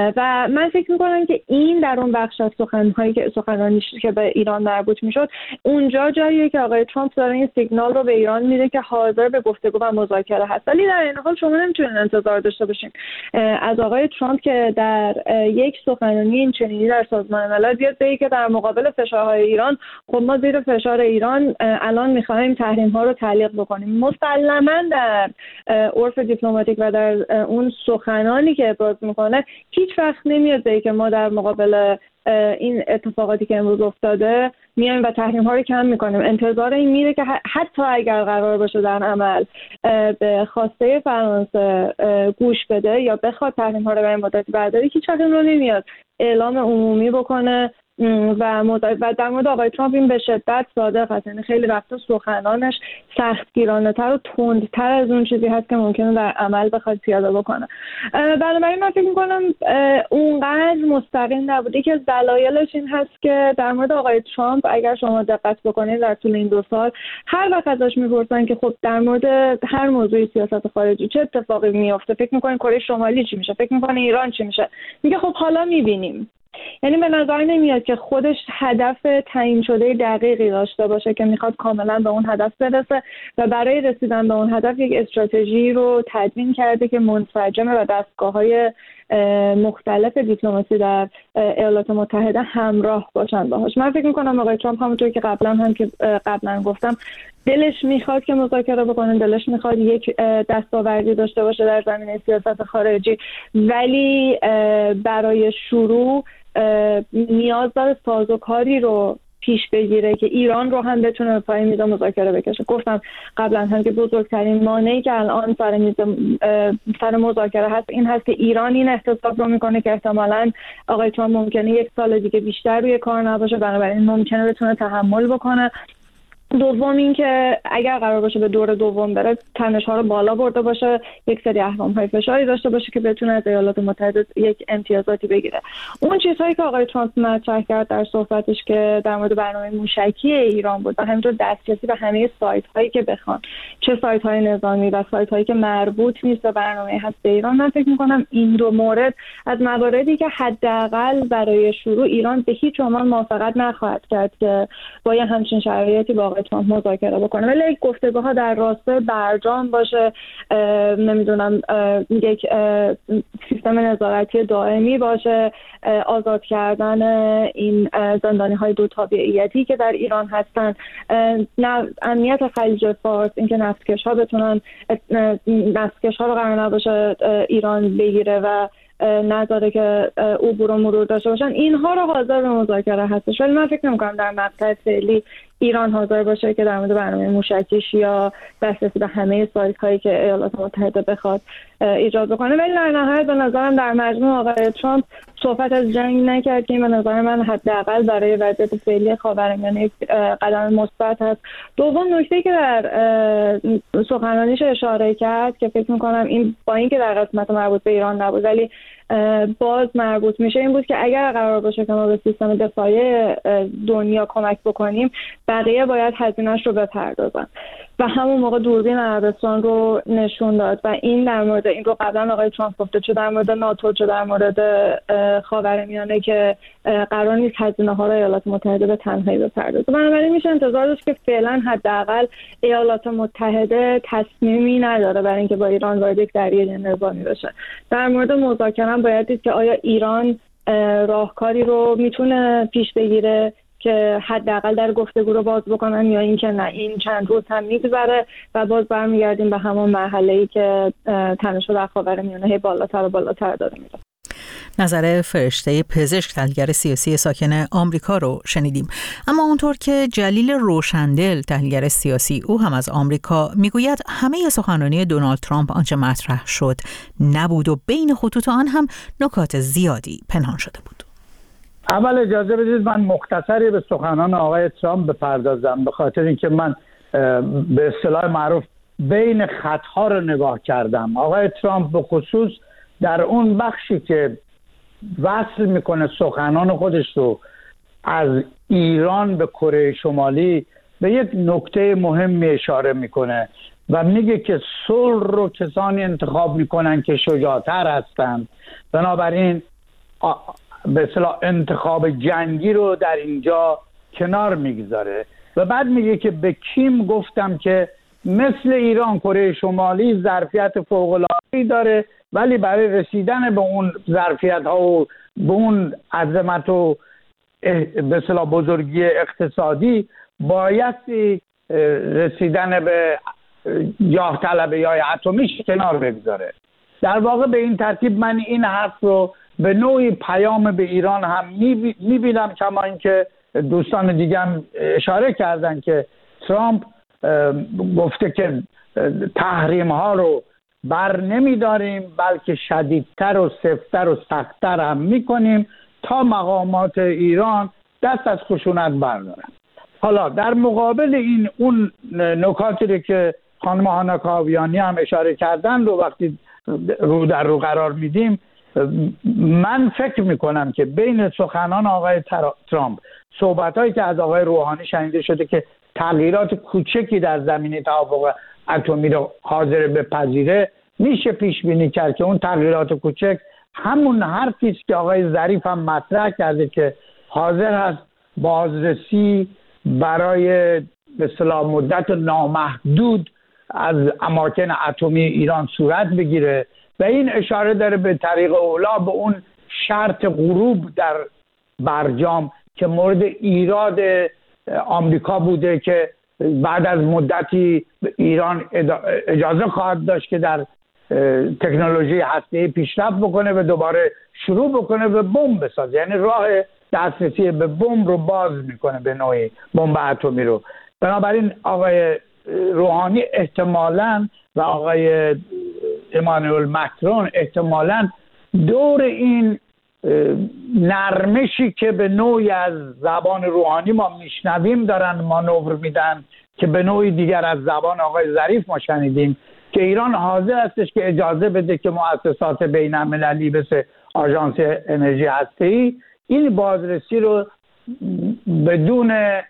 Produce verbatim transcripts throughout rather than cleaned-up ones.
و من فکر میکنم که این در اون بخش از سخنهایی که سخنرانی که به ایران مربوط میشد اونجا جاییه که آقای ترامپ داره این سیگنال رو به ایران میده که حاضر به گفتگو و مذاکره هست. ولی در این حال شما نمیتونید انتظار داشته باشین از آقای ترامپ که در یک سخنرانی این چنینی در سازمان ملل بیاد بگه که در مقابل فشارهای ایران خب ما زیر فشار ایران الان میخوایم تحریم ها رو تعلیق بکنیم. مسلماً در عرف دیپلماتیک و در اون سخنانی که ابراز میکنه هیچ وقت نمیاد بگه که ما در مقابل این اتفاقاتی که امروز افتاده میایم و تحریم ها رو کم میکنیم. انتظار این میره که حتی اگر قرار باشه در عمل به خواسته فرانسه گوش بده یا بخواد تحریم ها رو به مدتی برداره، هیچ وقت رو نمیاد اعلام عمومی بکنه و و در مورد آقای ترامپ این به شدت صادق است. یعنی خیلی وقتا سخنانش سختگیرانه‌تر و تندتر از اون چیزی هست که ممکنه در عمل بخواد پیاده بکنه. بنابراین من فکر می‌کنم اونقدر مستقیم نبوده. که از دلایلش این هست که در مورد آقای ترامپ اگر شما دقت بکنید در طول این دو سال هر وقت ازش می‌پرسن که خب در مورد هر موضوعی سیاست خارجی چه اتفاقی میفته، فکر می‌کنین کره شمالی چی میشه، فکر می‌کنین ایران چی میشه، میگه خب حالا می‌بینیم. یعنی به نظر نمیاد که خودش هدف تعیین شده دقیقی داشته باشه که میخواد کاملا به اون هدف برسه و برای رسیدن به اون هدف یک استراتژی رو تدوین کرده که منسجمه و دستگاه‌های مختلف دیپلماسی در ایالات متحده همراه باشن باهاش. من فکر میکنم آقای ترامپ همونطور که قبلا هم که قبلا گفتم دلش میخواد که مذاکره بکنه، دلش میخواد یک دستاوردی داشته باشه در زمینه سیاست خارجی، ولی برای شروع نیاز داره سازوکاری رو پیش بگیره که ایران رو هم بتونه به پای میز مذاکره بکشه. گفتم قبلا هم که بزرگترین مانعی که الان سر میز سر مذاکره هست این هست که ایران این احتساب رو میکنه که احتمالاً آقای ترامپ ممکنه یک سال دیگه بیشتر روی کار نباشه، بنابراین ممکنه بتونه تحمل بکنه. دوم این که اگر قرار باشه به دور دوم بره تنش ها رو بالا برده باشه، یک سری اهرم های فشاری داشته باشه که بتونه از ایالات متحده یک امتیازاتی بگیره. اون چیزهایی که آقای ترامپ مطرح کرد در صحبتش که در مورد برنامه موشکی ایران بود و همینطور دسترسی به همه سایت هایی که بخوان، چه سایت های نظامی و سایت هایی که مربوط نیست به برنامه هسته ایران، من فکر می‌کنم این دو مورد از مواردی که حداقل برای شروع ایران به هیچ عنوان موافقت نخواهد کرد که با یه همچین شرایطی با آقای ترامپ مذاکره بکنه. ولی گفتگوها در راسته برجام باشه، نمیدونم یک سیستم نظارتی دائمی باشه، آزاد کردن این زندانی های دو تابعیتی که در ایران هستن، امنیت خلیج فارس، اینکه نفتکش ها بتونن نفتکش ها رو قرار نباشه ایران بگیره و نذاره که عبور و مرور داشته باشن، اینها رو حاضر به مذاکره هستش. ولی من فکر نمی‌کنم در مقطع فعلی ایران حاضر باشه که در مورد برنامه موشکیش یا دسترسی به همه سایت هایی که ایالات متحده بخواد ایجاد بکنه. ولی در نهایت به نظرم در مجموع آقای ترامپ صحبت از جنگ نکرد که این به نظر من حداقل برای وضعیت فعلی خاورمیانه یک قدم مثبت هست. دوم نکته‌ای که در سخنرانیش اشاره کرد که فکر می‌کنم این با اینکه در قسمت مربوط به ایران نبود ولی باز مربوط میشه این بود که اگر قرار باشه که ما به سیستم دفاعی دنیا کمک بکنیم بقیه باید هزینه‌اش رو بپردازن و همون موقع دوربین عربستان رو نشون داد و این در مورد این رو قبلا آقای ترامپ گفته، چه در مورد ناتو چه در مورد خاورمیانه که قرار نیست هزینه ها رو ایالات متحده به تنهایی بپردازه. بنابراین میشه انتظار داشت که فعلا حداقل ایالات متحده تصمیمی نداره برای اینکه با ایران وارد یک دریای نظامی بشه. در مورد مذاکره هم باید دید که آیا ایران راهکاری رو میتونه پیش بگیره که حداقل در گفتگو رو باز بکنن یا اینکه نه این چند روز هم میگذره و باز برمیگردیم به همون مرحله‌ای که تنش در خاورمیانه بالاتر و بالاتر داره میره. نظر فرشته پزشک تحلیلگر سیاسی ساکن آمریکا رو شنیدیم. اما اونطور که جلیل روشندل تحلیلگر سیاسی او هم از آمریکا میگوید همه سخنرانی دونالد ترامپ آنچه مطرح شد نبود و بین خطوط آن هم نکات زیادی پنهان شده بود. اول اجازه بدید من مختصری به سخنان آقای ترامپ بپردازم، به خاطر اینکه من به اصطلاح معروف بین خطها رو نگاه کردم. آقای ترامپ به خصوص در اون بخشی که وصل میکنه سخنان خودش رو از ایران به کره شمالی به یک نکته مهم اشاره میکنه و میگه که صلح رو کسانی انتخاب میکنن که شجاعتر هستن، بنابراین به اصطلاح انتخاب جنگی رو در اینجا کنار میگذاره و بعد میگه که به کیم گفتم که مثل ایران کره شمالی ظرفیت فوق‌العاده‌ای داره، ولی برای رسیدن به اون ظرفیت ها و به اون عظمت و به اصطلاح بزرگی اقتصادی باید رسیدن به جاه طلبی های اتمیش کنار بگذاره. در واقع به این ترتیب من این حرف رو به نوعی پیام به ایران هم میبینم، کما اینکه دوستان دیگه هم اشاره کردن که ترامپ گفته که تحریم ها رو بر نمیداریم بلکه شدیدتر و سفت‌تر و سخت‌تر هم میکنیم تا مقامات ایران دست از خشونت بردارن. حالا در مقابل این اون نکاتی که خانم هانا کاویانی هم اشاره کردن رو وقتی رو در رو قرار میدیم، من فکر میکنم که بین سخنان آقای ترامپ، صحبت‌هایی که از آقای روحانی شنیده شده که تغییرات کوچکی در زمینه توافق اتمی رو حاضر بپذیره، میشه پیش بینی کرد که اون تغییرات کوچک همون حرفی است که آقای ظریف هم مطرح کرده که حاضر هست بازرسی برای به اصطلاح مدت نامحدود از اماکن اتمی ایران صورت بگیره و این اشاره داره به طریق اولا به اون شرط غروب در برجام که مورد ایراد آمریکا بوده که بعد از مدتی ایران اجازه خواهد داشت که در تکنولوژی هسته‌ای پیشرفت بکنه و دوباره شروع بکنه و بمب بسازه، یعنی راه دسترسی به بمب رو باز میکنه، به نوعی بمب اتمی رو. بنابراین آقای روحانی احتمالاً و آقای امانوئل مکرون احتمالاً دور این نرمشی که به نوعی از زبان روحانی ما میشنویم دارن مانور میدن که به نوعی دیگر از زبان آقای ظریف ما شنیدیم که ایران حاضر هستش که اجازه بده که مؤسسات بین المللی مثل آژانس انرژی هسته‌ای این بازرسی رو بدون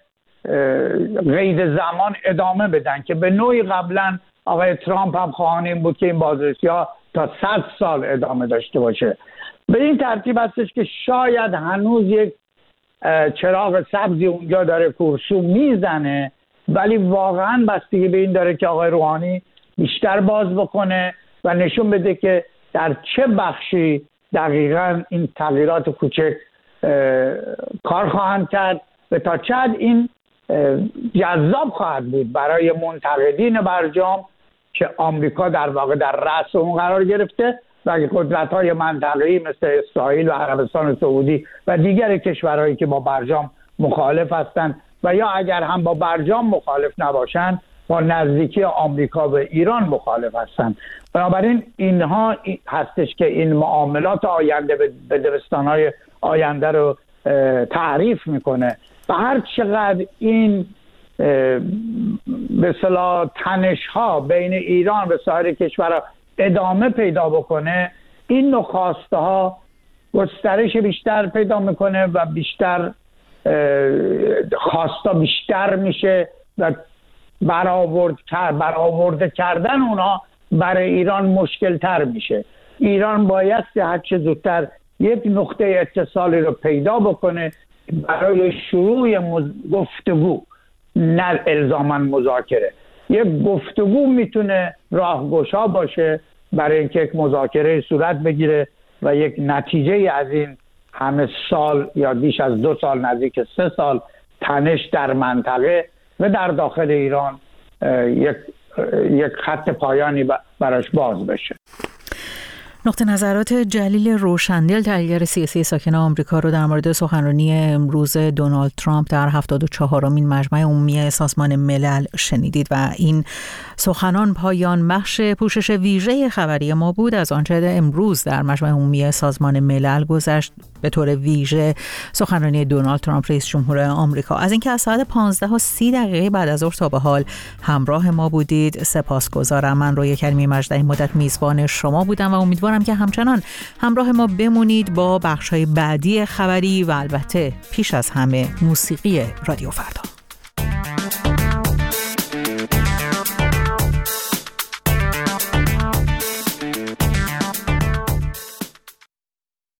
قید زمان ادامه بدن که به نوعی قبلا آقای ترامپ هم خواهان این بود که این بازرسی ها تا صد سال ادامه داشته باشه. به این ترتیب هستش که شاید هنوز یک چراغ سبزی اونجا داره کورسو میزنه، ولی واقعا بستگی به این داره که آقای روحانی بیشتر باز بکنه و نشون بده که در چه بخشی دقیقاً این تغییرات کوچک کار خواهند کرد و تا چه حد این جذاب خواهد بود برای منتقدین برجام که آمریکا در واقع در رأس اون قرار گرفته و قدرت‌های منطقه‌ای مثل اسرائیل و عربستان سعودی و دیگر کشورهایی که با برجام مخالف هستند و یا اگر هم با برجام مخالف نباشند با نزدیکی آمریکا به ایران مخالف هستند. بنابراین اینها هستش که این معاملات آینده به دبستان‌های آینده رو تعریف میکنه و هر چقدر این به اصطلاح تنش‌ها بین ایران و سایر کشورها ادامه پیدا بکنه، این نوع خواسته ها گسترش بیشتر پیدا میکنه و بیشتر خواسته بیشتر میشه و برآورد برآورده کردن اونها برای ایران مشکل تر میشه. ایران باید هر چه زودتر یک نقطه اتصالی رو پیدا بکنه برای شروع مز... گفتگو، نه الزاما مذاکره. یک گفتگو میتونه راهگشا باشه برای اینکه یک مذاکره صورت بگیره و یک نتیجه از این همه سال یا بیش از دو سال نزدیک سه سال تنش در منطقه و در داخل ایران یک یک خط پایانی براش باز بشه. نقطه نظرات جلیل روشندل، تحلیلگر سیاسی ساکن آمریکا، رو در مورد سخنرانی امروز دونالد ترامپ در هفتاد و چهارمین مجمع عمومی سازمان ملل شنیدید و این سخنان پایان بخش پوشش ویژه خبری ما بود از آنچه امروز در مجمع عمومی سازمان ملل گذشت، به طور ویژه سخنرانی دونالد ترامپ رئیس جمهور آمریکا. از اینکه از ساعت پانزده و سی دقیقه بعد از ظهر تا به حال همراه ما بودید سپاسگزارم. من رویا کریمی مجدی مدت میزبان شما بودم و امیدوارم که همچنان همراه ما بمونید با بخش‌های بعدی خبری و البته پیش از همه موسیقی رادیو فردا.